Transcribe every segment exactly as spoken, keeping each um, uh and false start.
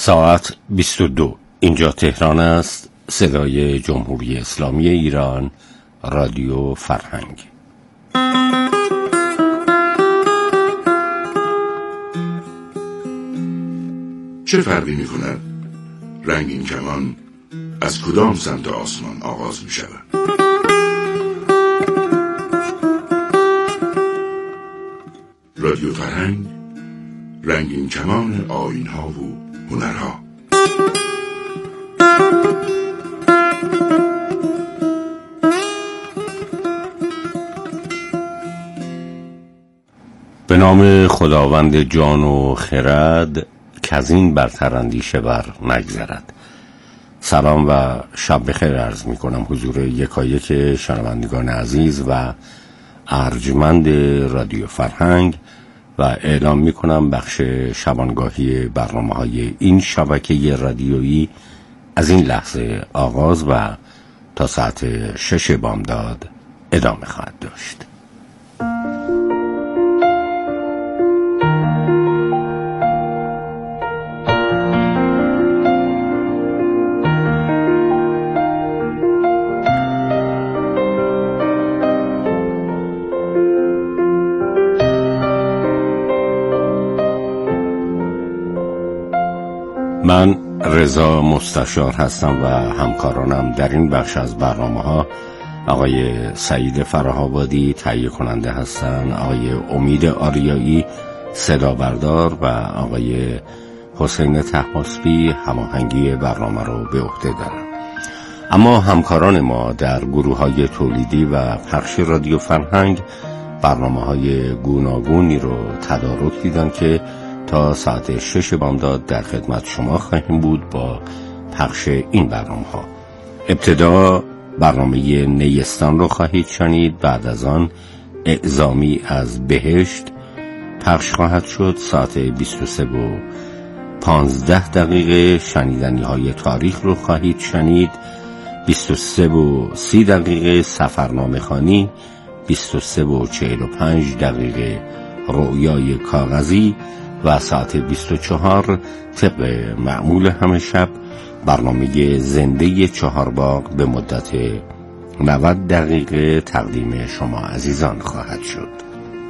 ساعت بیست و دو. اینجا تهران است. صدای جمهوری اسلامی ایران، رادیو فرهنگ. چه فرقی می کند رنگین کمان از کدام سمت آسمان آغاز می شود؟ رادیو فرهنگ، رنگین کمان آیین‌ها و هنرها. به نام خداوند جان و خرد، کزین برتر اندیشه بر نگذرد. سلام و شب بخیر عرض می کنم حضور یکایک شنوندگان عزیز و ارجمند رادیو فرهنگ و اعلام می کنم بخش شبانگاهی برنامه های این شبکه رادیویی از این لحظه آغاز و تا ساعت شش بامداد ادامه خواهد داشت. من رضا مستشار هستم و همکارانم در این بخش از برنامه ها آقای سعید فره‌آبادی تهیه کننده هستند، آقای امید آریایی صدا بردار و آقای حسین طهماسبی هماهنگی برنامه رو به عهده دارند. اما همکاران ما در گروه های تولیدی و پخش رادیو فرهنگ برنامه های گوناگونی رو تدارک دیدن که تا ساعت شش بامداد در خدمت شما خواهیم بود با پخش این برنامه ها. ابتدا برنامه نیستان رو خواهید شنید، بعد از آن اعزامی از بهشت پخش خواهد شد. ساعت بیست و سه و پانزده دقیقه شنیدنی های تاریخ رو خواهید شنید. بیست و سه و سی دقیقه سفرنامه خوانی، بیست و سه و چهل و پنج دقیقه رؤیای کاغذی و ساعت بیست و چهار طبق معمول همه شب برنامه زنده چهارباغ به مدت نود دقیقه تقدیم شما عزیزان خواهد شد.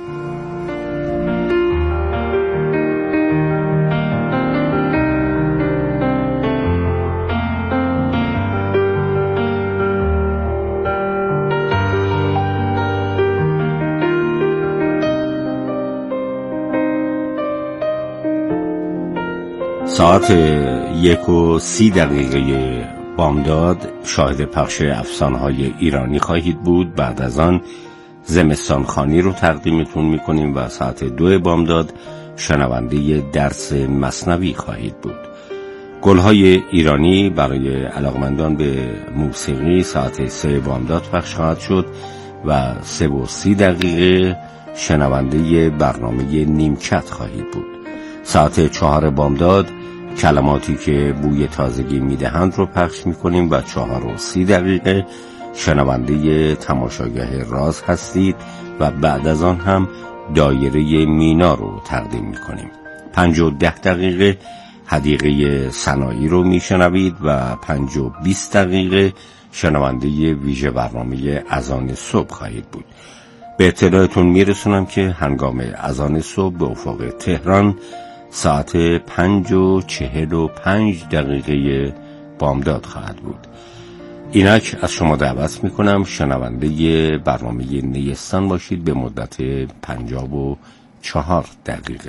ساعت یک و سی دقیقه بامداد شاهد پخش افسانه‌های ایرانی خواهید بود. بعد از آن زمستان خوانی رو تقدیمتون میکنیم و ساعت دو بامداد شنونده درس مثنوی خواهید بود. گلهای ایرانی برای علاقمندان به موسیقی ساعت سه بامداد پخش خواهد شد و سه و سی دقیقه شنونده برنامه نیمکت خواهید بود. ساعت چهار بامداد کلماتی که بوی تازگی میدهند رو پخش میکنیم و چهار و سی دقیقه شنونده تماشاگاه راز هستید و بعد از آن هم دایره مینا رو تقدیم میکنیم. پنج و ده دقیقه حدیقه صناعی رو میشنوید و پنج و بیست دقیقه شنونده ویژه برنامه اذان صبح خواهید بود. به اطلاعتون میرسونم که هنگام اذان صبح به افق تهران ساعت پنج و چهل و پنج دقیقه بامداد خواهد بود. اینک از شما دعوت میکنم شنونده برنامه نیستان باشید به مدت پنجاه و چهار دقیقه.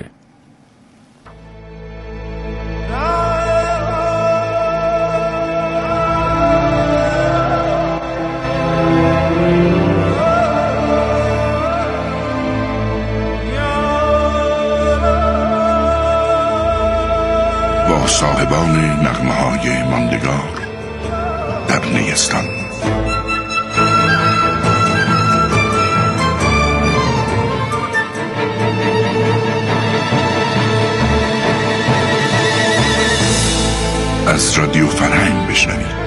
با صاحبان نغمه های ماندگار در نیستان. از رادیو فرهنگ بشنوید.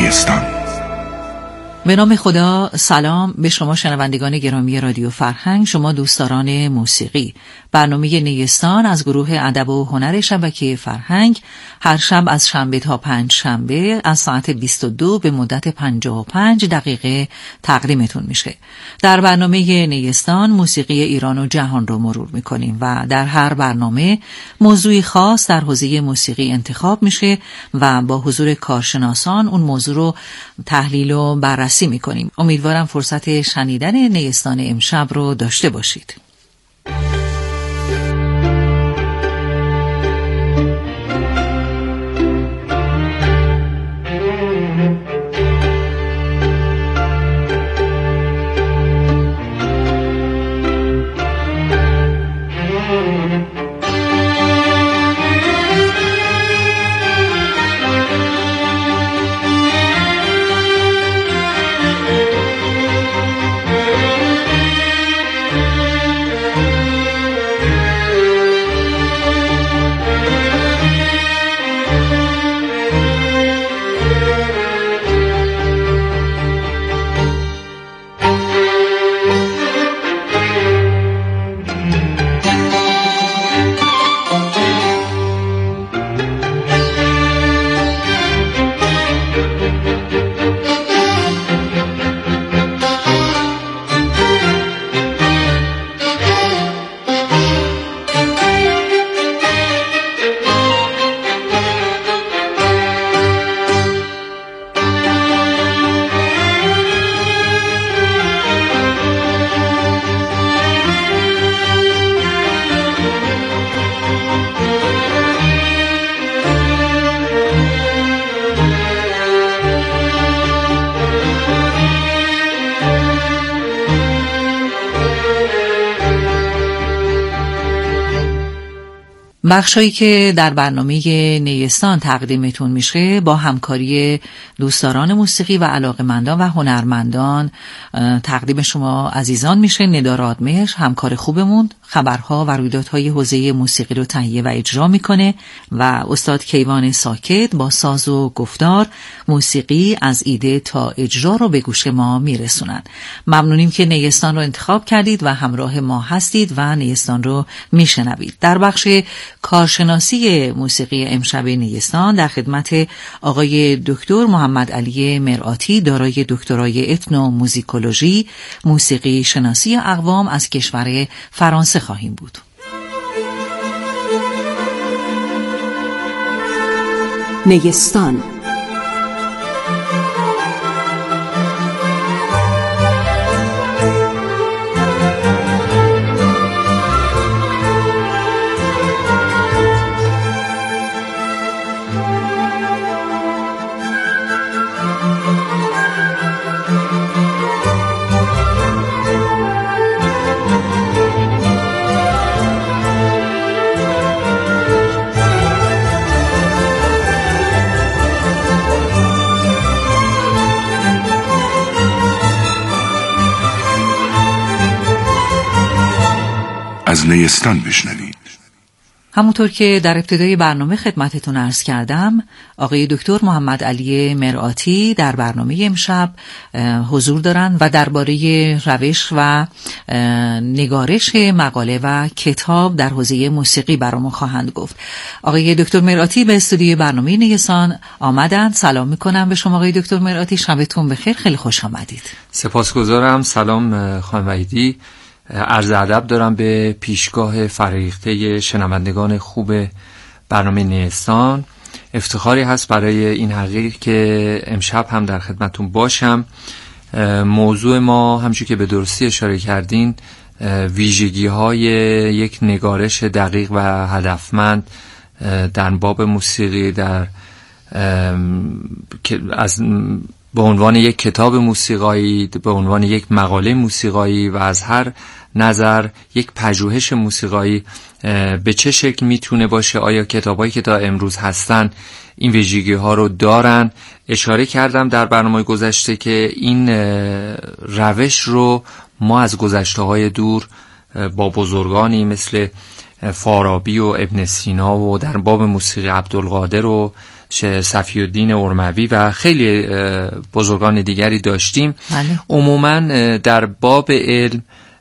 نیستان. به نام خدا. سلام به شما شنوندگان گرامی رادیو فرهنگ، شما دوستداران موسیقی. برنامه نیستان از گروه ادب و هنر شبکه فرهنگ هر شب از شنبه تا پنج شنبه از ساعت بیست و دو به مدت پنجاه و پنج دقیقه تقدیمتون میشه. در برنامه نیستان موسیقی ایران و جهان رو مرور میکنیم و در هر برنامه موضوعی خاص در حوزه موسیقی انتخاب میشه و با حضور کارشناسان اون موضوع رو تحلیل و بررسی میکنیم. امیدوارم فرصت شنیدن نیستان امشب رو داشته باشید. بخشایی که در برنامه نیستان تقدیمتون میشه با همکاری دوستداران موسیقی و علاقمندان و هنرمندان تقدیم شما عزیزان میشه. ندا رادمهر همکار خوبمون خبرها و رویدادهای حوزه موسیقی رو تهیه و اجرا میکنه و استاد کیوان ساکت با ساز و گفتار موسیقی از ایده تا اجرا رو به گوش ما میرسونن. ممنونیم که نیستان رو انتخاب کردید و همراه ما هستید و نیستان رو میشنوید. در بخش کارشناسی موسیقی امشب نیستان در خدمت آقای دکتر محمد علی مرآتی دارای دکترای اتنو موزیکولوژی موسیقی شناسی اقوام از کشور فرانسه خواهیم بود. نیستان از نیستان بشنوید. همونطور که در ابتدای برنامه خدمتتون عرض کردم، آقای دکتر محمد علی مرآتی در برنامه امشب حضور دارن و درباره روش و نگارش مقاله و کتاب در حوزه موسیقی برامون خواهند گفت. آقای دکتر مرآتی به استودیوی برنامه نیستان آمدن. سلام میکنم به شما آقای دکتر مرآتی، شبتون بخیر، خیلی خوش آمدید. سپاسگزارم. سلام خانم وحیدی، عرض ادب دارم به پیشگاه فریخته شنوندگان خوب برنامه نیستان. افتخاری هست برای این حقیقی که امشب هم در خدمتون باشم. موضوع ما همچون که به درستی اشاره کردین ویژگی های یک نگارش دقیق و هدفمند در باب موسیقی در از به عنوان یک کتاب موسیقایی، به عنوان یک مقاله موسیقایی و از هر نظر یک پژوهش موسیقایی به چه شکل میتونه باشه. آیا کتابایی که تا امروز هستن این ویژگی ها رو دارن؟ اشاره کردم در برنامه گذشته که این روش رو ما از گذشته های دور با بزرگانی مثل فارابی و ابن سینا و در باب موسیقی عبدالقادر و صفی الدین ارموی و خیلی بزرگان دیگری داشتیم. بله. عموما در باب علم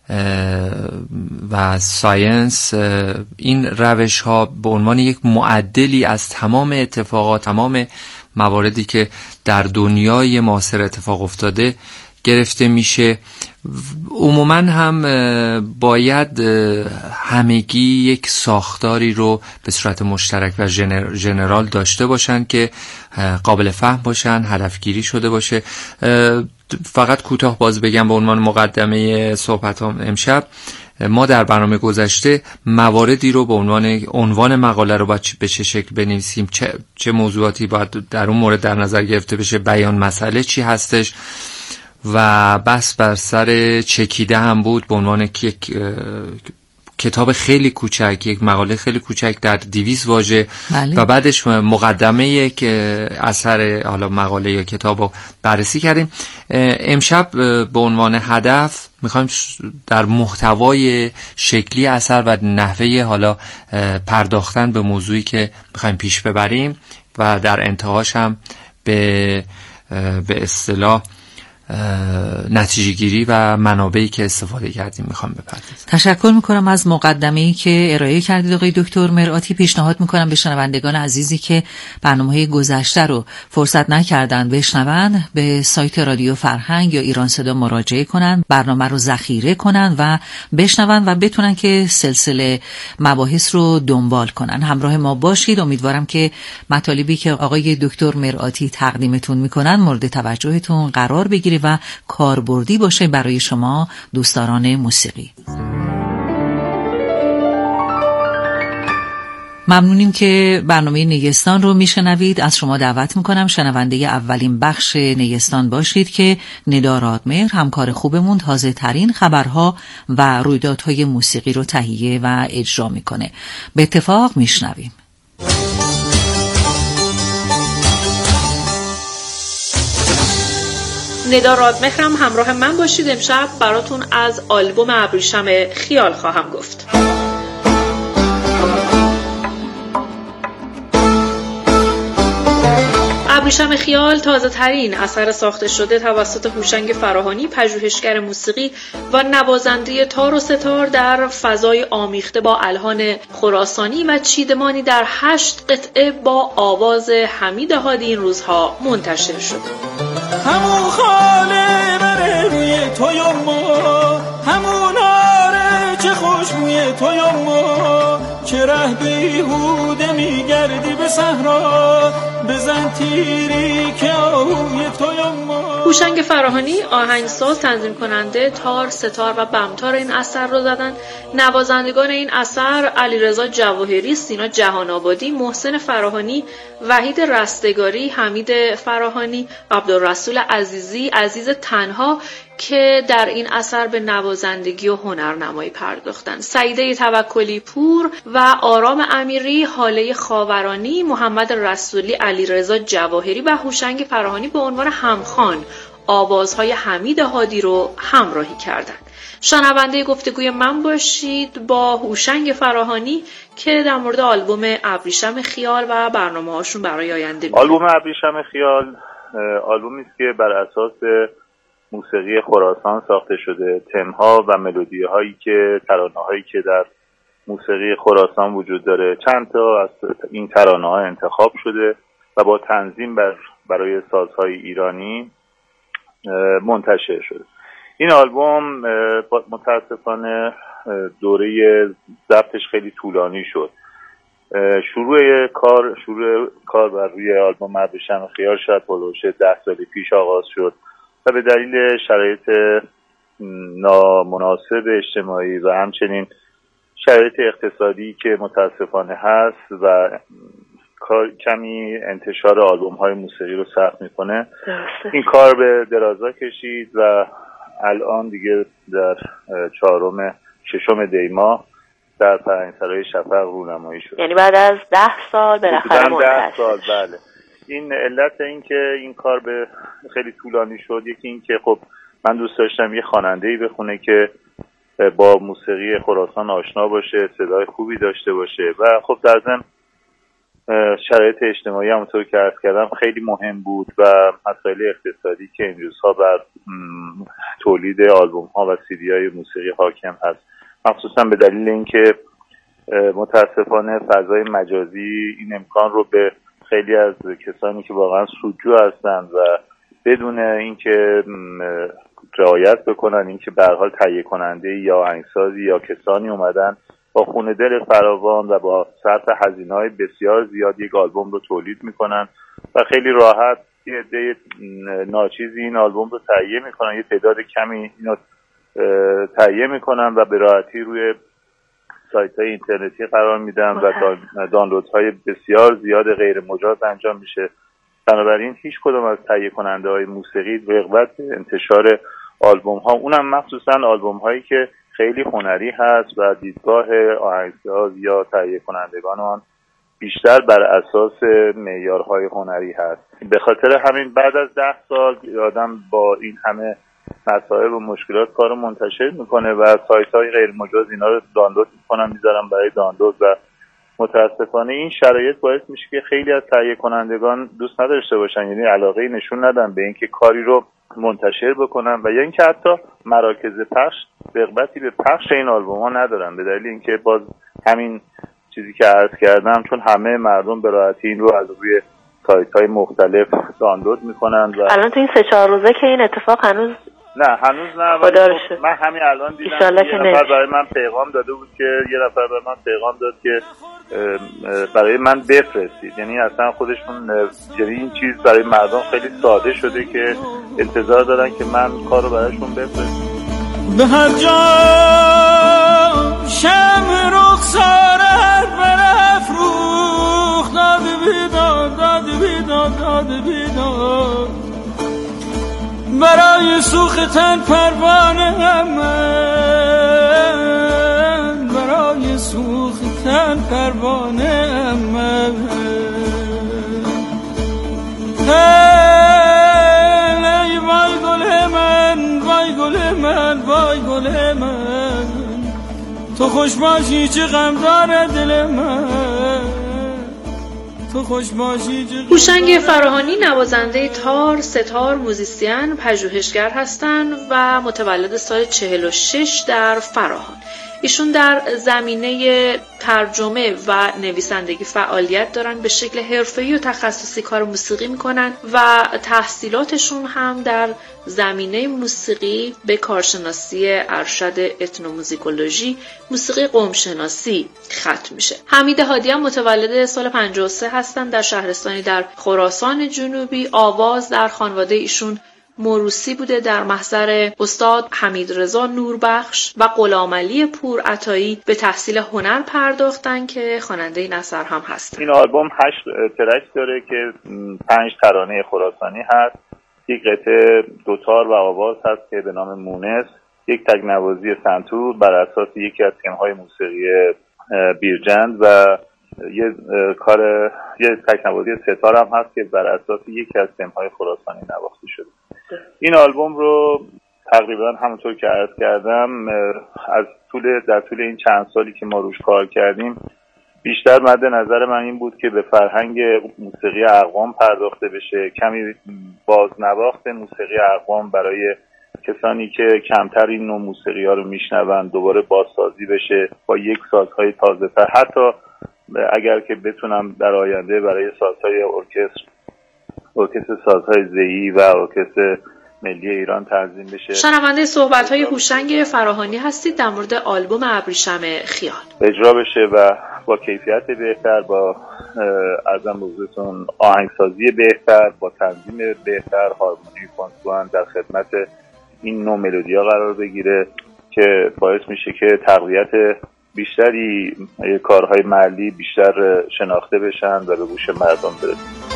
و ساینس این روش ها به عنوان یک معدلی از تمام اتفاقات، تمام مواردی که در دنیای معاصر اتفاق افتاده گرفته میشه. عموما هم باید همگی یک ساختاری رو به صورت مشترک و ژنرال داشته باشن که قابل فهم باشن، هدفگیری شده باشه. فقط کوتاه باز بگم به عنوان مقدمه صحبتام امشب، ما در برنامه گذشته مواردی رو به عنوان عنوان مقاله رو باید به چه شکل بنویسیم، چه چه موضوعاتی باید در اون مورد در نظر گرفته بشه، بیان مسئله چی هستش و بس بر سر چکیده هم بود به عنوان یک کتاب خیلی کوچک، یک مقاله خیلی کوچک در دویست واژه. بله. و بعدش مقدمه یک اثر حالا مقاله یا کتاب رو بررسی کردیم. امشب به عنوان هدف میخوایم در محتوای شکلی اثر و نحوه حالا پرداختن به موضوعی که میخوایم پیش ببریم و در انتهاش هم به به اصطلاح نتیجه گیری و منابعی که استفاده کردیم میخوام بپردازم. تشکر میکنم از مقدمه‌ای که ارائه کردید آقای دکتر مرآتی. پیشنهاد میکنم به شنوندگان عزیزی که برنامه‌های گذشته رو فرصت نکردن بشنون، به سایت رادیو فرهنگ یا ایران صدا مراجعه کنن، برنامه رو ذخیره کنن و بشنون و بتونن که سلسله مباحث رو دنبال کنن. همراه ما باشید. امیدوارم که مطالبی که آقای دکتر مرآتی تقدیمتون میکنن مورد توجهتون قرار بگیره و کاربردی باشه برای شما دوستداران موسیقی. ممنونیم که برنامه نیستان رو میشنوید. از شما دعوت میکنم شنونده اولین بخش نیستان باشید که ندا رادمهر همکار خوبمون تازه ترین خبرها و رویدادهای موسیقی رو تهیه و اجرا میکنه. به اتفاق میشنویم. ندا رادمهرم همراه من باشید. امشب براتون از آلبوم ابریشم خیال خواهم گفت. ابریشم خیال تازه ترین اثر ساخته شده توسط هوشنگ فراهانی، پژوهشگر موسیقی و نوازنده تار و ستار در فضای آمیخته با الحان خراسانی و چیدمانی در هشت قطعه با آواز حمید هادی این روزها منتشر شده. همون خاله من روی توی ما، همون آره چه خوشبوی توی ما، چه ره بیهوده میگردی به صحرا، بزن تیری که آهوی توی ما. هوشنگ فراهانی آهنگساز، تنظیم کننده، تار، ستار و بمتار این اثر رو زدن. نوازندگان این اثر علیرضا جواهری، سینا جهان آبادی، محسن فراهانی، وحید رستگاری، حمید فراهانی و عبدالرسول عزیزی عزیز تنها که در این اثر به نوازندگی و هنرنمایی پرداختند. سعیده توکلی پور و آرام امیری، حاله خاورانی، محمد رسولی، علیرضا جواهری و هوشنگ فراهانی به عنوان همخوان آوازهای حمید هادی رو همراهی کردند. شنونده گفتگوی من باشید با هوشنگ فراهانی که در مورد آلبوم ابریشم خیال و برنامه‌هاشون برای آینده میگن. آلبوم ابریشم خیال آلبومی است که بر اساس موسیقی خراسان ساخته شده. تم‌ها و ملودی‌هایی که ترانه‌هایی که در موسیقی خراسان وجود داره، چند تا از این ترانه‌ها انتخاب شده و با تنظیم بر برای سازهای ایرانی منتشر شده. این آلبوم متاسفانه دوره ضبطش خیلی طولانی شد. شروع کار شروع کار بر روی آلبوم ابریشم خیال شاید هولوش ده سال پیش آغاز شد و به دلیل شرایط نامناسب اجتماعی و همچنین شرایط اقتصادی که متاسفانه هست و کمی انتشار آلبوم های موسیقی رو سخت میکنه، این کار به درازا کشید و الان دیگه در چهارم ششم دیما در فرهنگسرای شفق رونمایی شد. یعنی بعد از ده سال بالاخره منتشر. ده سال بله. این علت این که این کار به خیلی طولانی شد، یکی این که خب من دوست داشتم یه خواننده‌ای بخونه که با موسیقی خراسان آشنا باشه، صدای خوبی داشته باشه و خب در ضمن شرایط اجتماعی همونطور که عرض کردم خیلی مهم بود و مسائل اقتصادی که این روزها بر تولید آلبوم ها و سی دی های موسیقی حاکم هست، مخصوصا به دلیل اینکه متاسفانه فضای مجازی این امکان رو به خیلی از کسانی که واقعا سودجو هستند و بدون اینکه رعایت بکنن اینکه به هر حال تهیه کننده یا آهنگسازی یا کسانی اومدن با خون دل فراوان و با صرف هزینه‌های بسیار زیاد یک آلبوم رو تولید میکنن و خیلی راحت یه عده ناچیزی این آلبوم رو تهیه میکنن، یه تعداد کمی اینو تهیه میکنن و به راحتی روی سایت‌های اینترنتی قرار میدن و دانلودهای بسیار زیاد غیر مجاز انجام میشه. بنابراین هیچ کدوم از تهیه کننده های موسیقی رغبت انتشار آلبوم ها، اونم مخصوصا آلبوم هایی که خیلی هنری هست و دیدگاه آهنگساز یا تهیه کنندگان آن بیشتر بر اساس معیارهای هنری هست. به خاطر همین بعد از ده سال آدم با این همه مسائل و مشکلات کارو منتشر میکنه و سایت های غیر مجاز اینا رو دانلود میکنن میذارن برای دانلود و متاسفانه این شرایط باعث میشه که خیلی از تهیه کنندگان دوست نداشته باشن، یعنی علاقه نشون ندن به اینکه کاری رو منتشر بکنن و یا اینکه حتی مراکز پخش رغبتی به پخش این آلبوم ها ندارن، به دلیل اینکه باز همین چیزی که عرض کردم، چون همه مردم به راحتی این رو از روی سایت های مختلف دانلود میکنن و الان تو این سه چهار روزه که این اتفاق هنوز نه هنوز نه خب من همین الان دیدم یه نفر برای من پیغام داده بود که یه نفر برای من پیغام داد که برای من بفرستید، یعنی اصلا خودشون، یعنی این چیز برای مردم خیلی ساده شده که انتظار دارن که من کارو برایشون بفرستم. به هر جا شمع رخسارت برافروخت، داد بیداد داد بیداد داد بیداد برای سوختن پروانه من، برای سوختن پروانه من. ای وای گل من، وای گل من، وای گل من، تو خوش باشی چه غم داره دل من، تو خوش باشی چه. هوشنگ فراهانی نوازنده تار، ستار، موزیسین، پژوهشگر هستند و متولد سال چهل و شش در فراهان. ایشون در زمینه ترجمه و نویسندگی فعالیت دارن، به شکل حرفه‌ای و تخصصی کار موسیقی میکنن و تحصیلاتشون هم در زمینه موسیقی به کارشناسی ارشد اتنوموزیکولوژی، موسیقی قومشناسی ختم میشه. حمید هادی هم متولد سال پنجاه و سه هستن، در شهرستانی در خراسان جنوبی. آواز در خانواده ایشون موروثی بوده، در محضر استاد حمیدرضا نوربخش و غلامعلی پورعطایی به تحصیل هنر پرداختن که خواننده این اثر هم هست. این آلبوم هشت ترک داره که پنج ترانه خراسانی هست، یک قطعه دوتار و آواز هست که به نام مونس، یک تکنوازی سنتور بر اساس یکی از تم‌های موسیقی بیرجند و یه کار یه تکنوازی ستار هم هست که بر اساس یکی از تم‌های خراسانی نواخته شده. این آلبوم رو تقریبا همونطور که عرض کردم از طول در طول این چند سالی که ما روش کار کردیم بیشتر مد نظر من این بود که به فرهنگ موسیقی اقوام پرداخته بشه، کمی بازنواخت موسیقی اقوام برای کسانی که کمتر این نوع موسیقی ها رو میشنون دوباره بازسازی بشه با یک سازهای تازه تر، حتی اگر که بتونم در آینده برای سازهای ارکستر ارکستر سازهای زئی و ارکستر ملی ایران تنظیم بشه. شنونده صحبت‌های هوشنگ فراهانی هستید در مورد آلبوم ابریشم خیال. اجرا بشه و با کیفیت بهتر، با ارزم بزرگتون آهنگسازی بهتر، با تنظیم بهتر، هارمونی کنسوان در خدمت این نوع ملودی‌ها قرار بگیره که باعث میشه که تقویت بیشتری کارهای محلی بیشتر شناخته بشن و به گوش مردم برسن.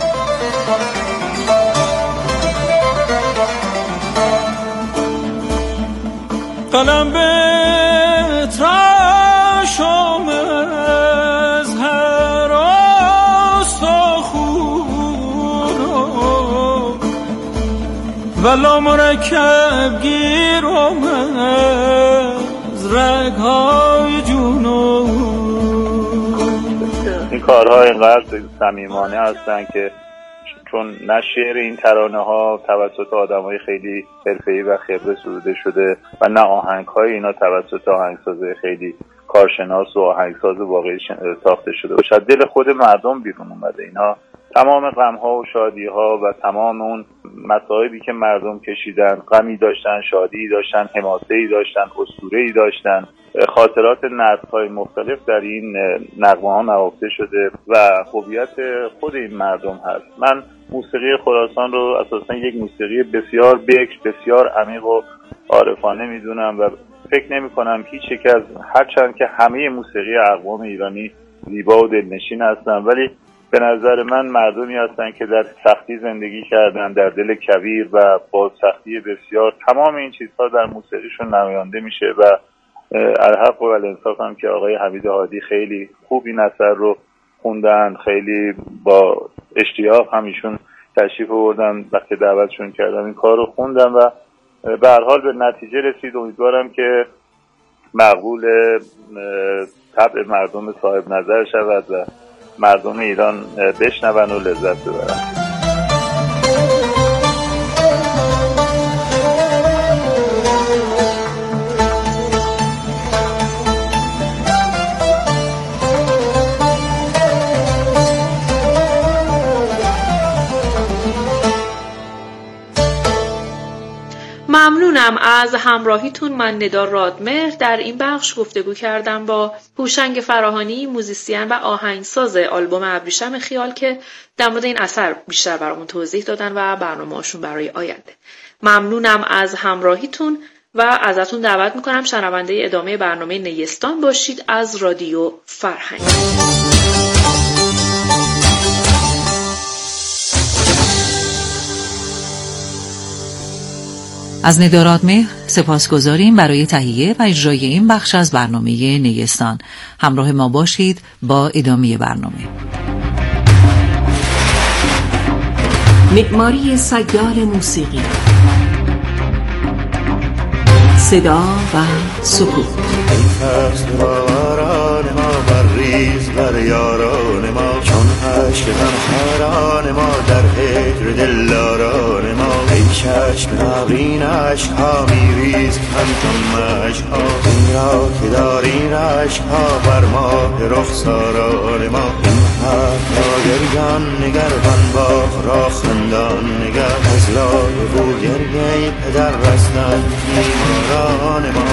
قلم به تراشم از هر آستاخون ولا مرکب گیرم از رگهای جنون. این کارها اینقدر صمیمانه هستن که چون نه شعر این ترانه ها توسط آدمای خیلی حرفه‌ای و خبره سروده شده و نه آهنگ های اینا توسط آهنگسازای خیلی کارشناس و آهنگساز واقعی ساخته شده و شاید دل خود مردم بیرون اومده. اینا تمام غم ها و شادی ها و تمام اون مصائبی که مردم کشیدن، غمی داشتن، شادی داشتن، حماسه‌ای داشتن، اسطوره‌ای داشتن، خاطرات نسل‌های مختلف در این نغمه ها نهفته شده و هویت خود این مردم هست. من موسیقی خراسان رو اساساً یک موسیقی بسیار بکر، بسیار عمیق و عارفانه میدونم و فکر نمی کنم هیچ یک از، هرچند که همه موسیقی اقوام ایرانی زیبا و دلنشین هستن، ولی به نظر من مردمی هستن که در سختی زندگی کردن، در دل کویر و با سختی بسیار تمام این چیزها در موسیقیشون نماینده میشه و الحق و الانصاف هم که آقای حمید هادی خیلی خوب این اثر رو خوندن، خیلی با اشتیاق همیشون تشریف آوردن وقتی دعوتشون کردم این کار رو خوندن و به هر حال به نتیجه رسید. امیدوارم که مقبول طبع مردم صاحب نظر شود و مردم ایران بشنون و لذت ببرن. ممنونم از همراهیتون. من ندا رادمهر در این بخش گفتگو کردم با هوشنگ فراهانی، موزیسین و آهنگساز آلبوم ابریشم خیال که در مورد این اثر بیشتر برامون توضیح دادن و برنامه‌هاشون برای آینده. ممنونم از همراهیتون و ازتون دعوت میکنم شنونده ادامه برنامه نیستان باشید از رادیو فرهنگ. از ندا رادمهر سپاسگزاریم برای تهیه و اجرای این بخش از برنامه نیستان. همراه ما باشید با ادامه برنامه. معماری سیال موسیقی، صدا و سکوت. ای فصل باران ما بریز بر یاران ما، چون عشق غمخواران ما در هجر دلداران ما. ای چشم ابرین عشق ها میریز همچون مشک ها، این را که داری رشک ها بر ماه رخساران ما. این حرف را گریان نگر بنباغ را خندان نگر، از لای و گریه پدر رستن بیماران ما.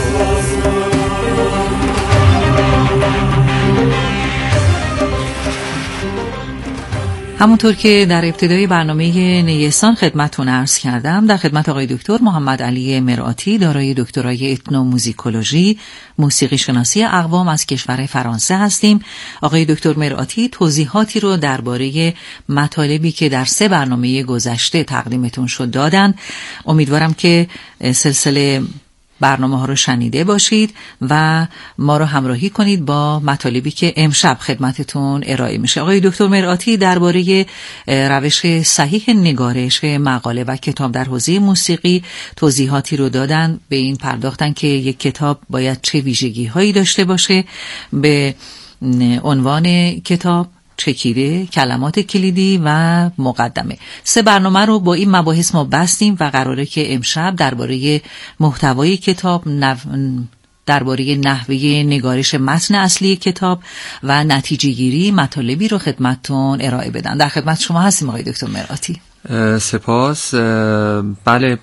همونطور که در ابتدای برنامه نیستان خدمتتون عرض کردم، در خدمت آقای دکتر محمد علی مرآتی دارای دکترای اتنوموزیکولوژی موسیقی شناسی اقوام از کشور فرانسه هستیم. آقای دکتر مرآتی توضیحاتی رو درباره مطالبی که در سه برنامه گذشته تقدیمتون شد دادن. امیدوارم که سلسله برنامه ها رو شنیده باشید و ما رو همراهی کنید با مطالبی که امشب خدمتتون ارائه میشه. آقای دکتر مرآتی درباره روش صحیح نگارش مقاله و کتاب در حوزه موسیقی توضیحاتی رو دادن، به این پرداختن که یک کتاب باید چه ویژگی هایی داشته باشه، به عنوان کتاب، چکیده، کلمات کلیدی و مقدمه. سه برنامه رو با این مباحث ما بستیم و قراره که امشب درباره محتوای کتاب، نو... درباره نحوه نگارش متن اصلی کتاب و نتیجه گیری مطالبی رو خدمتتون ارائه بدن. در خدمت شما هستیم آقای دکتر مرآتی. سپاس. بله،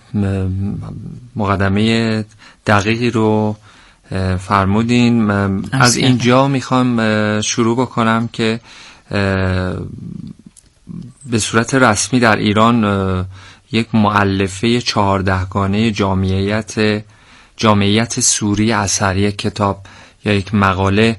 مقدمه دقیقی رو فرمودین. از اینجا میخوام شروع بکنم که به صورت رسمی در ایران یک مؤلفه چهاردهگانه جامعیت جامعیت سوری اثری کتاب یا یک مقاله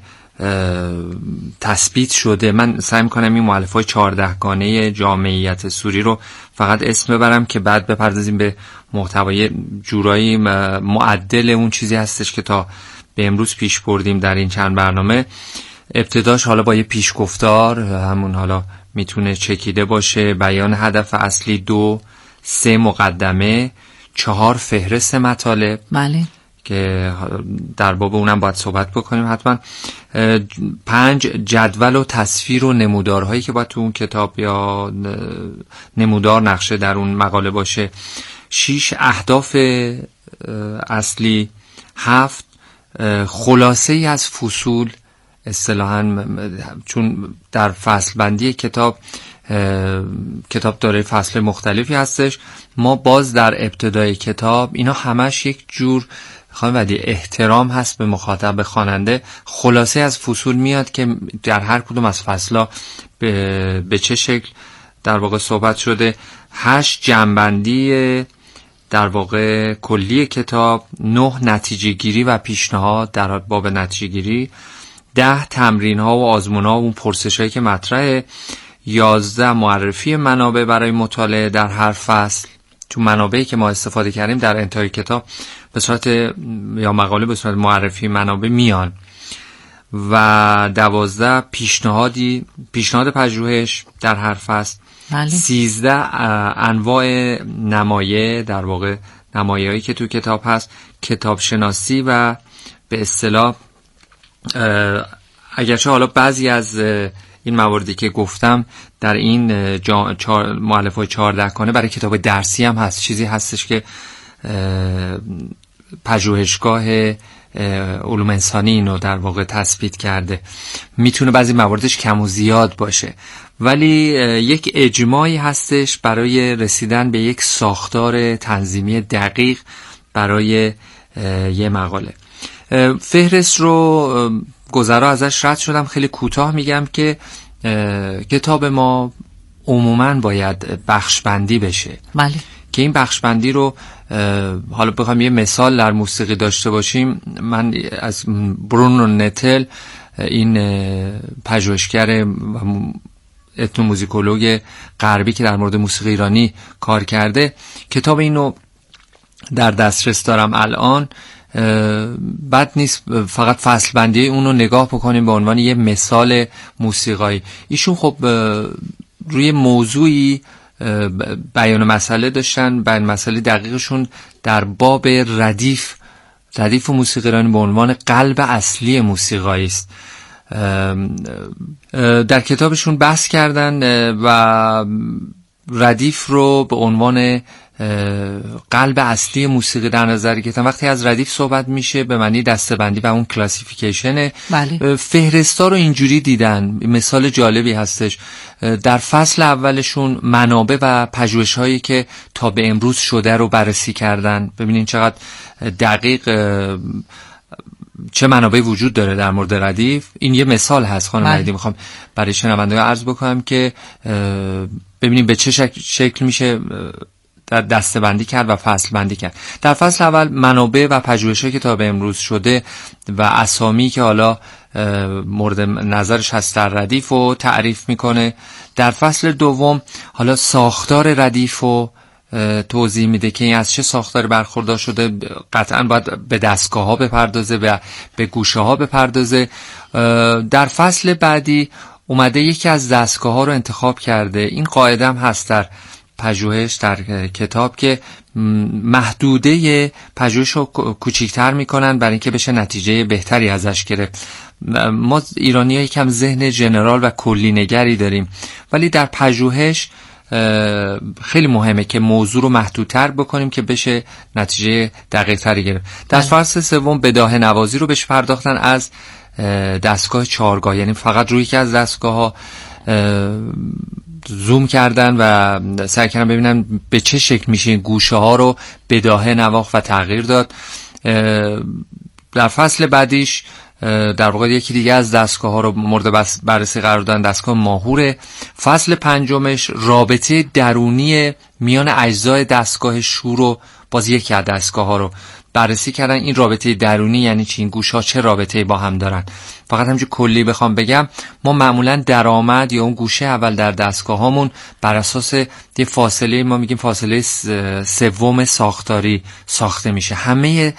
تثبیت شده. من سعی می‌کنم این مؤلفه‌های چهاردهگانه جامعیت سوری رو فقط اسم ببرم که بعد بپردازیم به محتوای جورایی معدل اون چیزی هستش که تا به امروز پیش بردیم در این چند برنامه. ابتداش حالا با یه پیشگفتار، همون حالا میتونه چکیده باشه، بیان هدف اصلی، دو، سه مقدمه، چهار فهرست مطالب. بله. که در باب اونم باید صحبت بکنیم حتما. پنج جدول و تصویر و نمودارهایی که باید تو اون کتاب یا نمودار نقشه در اون مقاله باشه. شیش اهداف اصلی. هفت خلاصه ای از فصول، اصطلاحاً چون در فصل بندی کتاب کتاب داره فصل مختلفی هستش، ما باز در ابتدای کتاب اینا همش یک جور خانم ودی احترام هست به مخاطب، به خواننده. خلاصه از فصول میاد که در هر کدوم از فصل‌ها به, به چه شکل در واقع صحبت شده. هشت جنبندی در واقع کلی کتاب. نه نتیجه گیری و پیشنهاد در باب نتیجه گیری. ده تمرین ها و آزمون ها و اون پرسش هایی که مطرحه. یازده معرفی منابع برای مطالعه در هر فصل. تو منابعی که ما استفاده کردیم در انتهای کتاب به صورت یا مقاله به صورت معرفی منابع میان. و دوازده پیشنهادی پیشنهاد پژوهش در هر فصل. بله. سیزده انواع نمایه، در واقع نمایه‌هایی که تو کتاب هست. کتاب شناسی و به اصطلاح اگرچه حالا بعضی از این مواردی که گفتم در این مؤلفه‌های چهارده کانه برای کتاب درسی هم هست، چیزی هستش که پژوهشگاه علوم انسانی اینو در واقع تثبیت کرده. میتونه بعضی مواردش کم و زیاد باشه، ولی یک اجماعی هستش برای رسیدن به یک ساختار تنظیمی دقیق برای یه مقاله. فهرست رو گذرا ازش رد شدم، خیلی کوتاه میگم که کتاب ما عموماً باید بخش بندی بشه. بله. که این بخش بندی رو حالا بخوام یه مثال در موسیقی داشته باشیم، من از برونو نتل، این پژوهشگر اتنوموزیکولوگ غربی که در مورد موسیقی ایرانی کار کرده، کتاب اینو در دسترس دارم الان. بد نیست فقط فصل بندی اونو نگاه بکنیم به عنوان یه مثال موسیقایی. ایشون خب روی موضوعی بیان مسئله داشتن، بیان مسئله دقیقشون در باب ردیف ردیف موسیقی ایرانی به عنوان قلب اصلی موسیقایی است. در کتابشون بحث کردن و ردیف رو به عنوان قلب اصلی موسیقی در نظر گرفتن. وقتی از ردیف صحبت میشه به معنی دسته‌بندی و اون کلاسیفیکیشنه. بله. فهرستا رو اینجوری دیدن. مثال جالبی هستش در فصل اولشون منابع و پژوهش‌هایی که تا به امروز شده رو بررسی کردن. ببینین چقدر دقیق چه منابعی وجود داره در مورد ردیف. این یه مثال هست خانم مهدی، میخوام برای شنوندگان عرض بکنم که ببینیم به چه شکل, شکل میشه در دسته‌بندی کرد و فصل بندی کرد. در فصل اول منابع و پژوهش‌هایی که تا به امروز شده و اسامی که حالا مورد نظرش هست در ردیف رو تعریف میکنه. در فصل دوم حالا ساختار ردیف رو توضیح میده که این از چه ساختاری برخوردار شده. قطعا باید به دستگاه ها بپردازه و به گوشه ها بپردازه. در فصل بعدی اومده یکی از دستگاه ها رو انتخاب کرده. این قاعده هم هست در پژوهش در کتاب که محدوده پژوهش رو کوچیک‌تر میکنن برای اینکه بشه نتیجه بهتری ازش گرفت. ما ایرانی‌ها یکم ذهن جنرال و کلی نگری داریم، ولی در پژوهش خیلی مهمه که موضوع رو محدودتر بکنیم که بشه نتیجه دقیق تری گرفت. در فصل سوم بداهه نوازی رو بهش پرداختن از دستگاه چهارگاه، یعنی فقط روی یکی از دستگاه ها زوم کردن و سعی کردن ببینن به چه شکل میشه این گوشه ها رو بداهه نواخت و تغییر داد. در فصل بعدیش در واقع یکی دیگه از دستگاه ها رو مورد بررسی قرار دادن، دستگاه ماهوره. فصل پنجمش رابطه درونی میان اجزای دستگاه شور رو باز یکی از دستگاه ها رو بررسی کردن. این رابطه درونی یعنی چی؟ این گوش ها چه رابطه‌ای با هم دارن؟ فقط همینجور کلی بخوام بگم، ما معمولا درآمد یا اون گوشه اول در دستگاه هامون بر اساس یه فاصله، ما میگیم فاصله سوم ساختاری ساخته میشه. همه